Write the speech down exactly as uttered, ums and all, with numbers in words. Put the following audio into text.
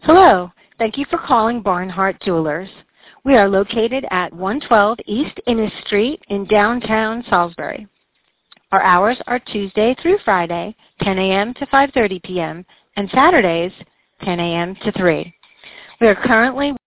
Hello. Thank you for calling Barnhart Jewelers. We are located at one twelve East Innis Street in downtown Salisbury. Our hours are Tuesday through Friday, ten a m to five thirty p m, and Saturdays, ten a m to three. We are currently